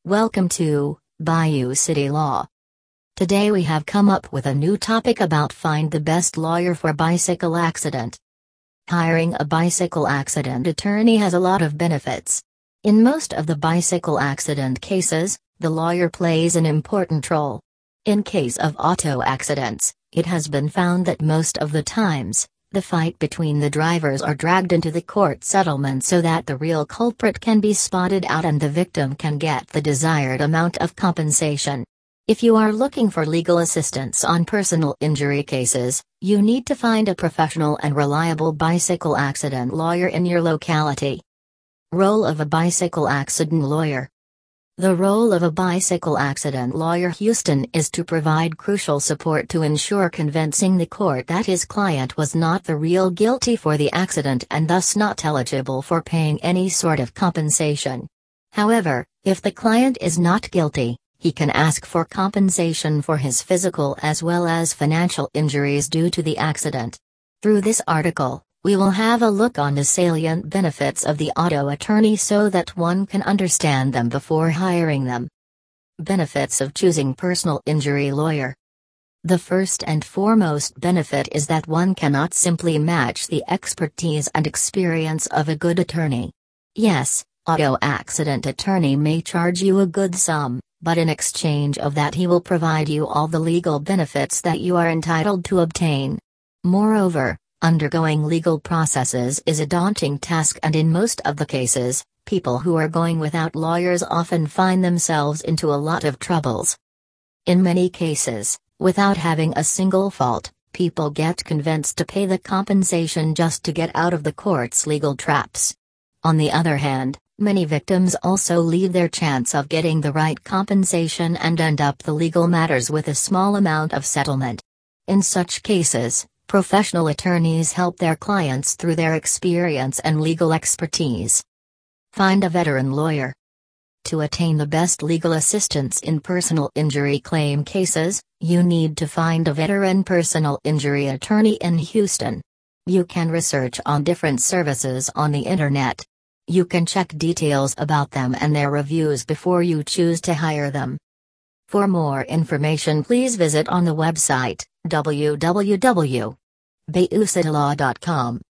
Welcome to Bayou City Law. Today we have come up with a new topic about find the best lawyer for bicycle accident. Hiring a bicycle accident attorney has a lot of benefits. In most of the bicycle accident cases, the lawyer plays an important role. In case of auto accidents, it has been found that most of the times, the fight between the drivers are dragged into the court settlement so that the real culprit can be spotted out and the victim can get the desired amount of compensation. If you are looking for legal assistance on personal injury cases, you need to find a professional and reliable bicycle accident lawyer in your locality. Role of a bicycle accident lawyer. The role of a bicycle accident lawyer Houston is to provide crucial support to ensure convincing the court that his client was not the real guilty for the accident and thus not eligible for paying any sort of compensation. However, if the client is not guilty, he can ask for compensation for his physical as well as financial injuries due to the accident. Through this article, we will have a look on the salient benefits of the auto attorney so that one can understand them before hiring them. Benefits of choosing personal injury lawyer. The first and foremost benefit is that one cannot simply match the expertise and experience of a good attorney. Yes, auto accident attorney may charge you a good sum, but in exchange of that he will provide you all the legal benefits that you are entitled to obtain. Moreover, undergoing legal processes is a daunting task, and in most of the cases, people who are going without lawyers often find themselves into a lot of troubles. In many cases, without having a single fault, people get convinced to pay the compensation just to get out of the court's legal traps. On the other hand, many victims also leave their chance of getting the right compensation and end up the legal matters with a small amount of settlement. In such cases, professional attorneys help their clients through their experience and legal expertise. Find a veteran lawyer. To attain the best legal assistance in personal injury claim cases, you need to find a veteran personal injury attorney in Houston. You can research on different services on the internet. You can check details about them and their reviews before you choose to hire them. For more information, please visit on the website www.bayoucitylaw.com.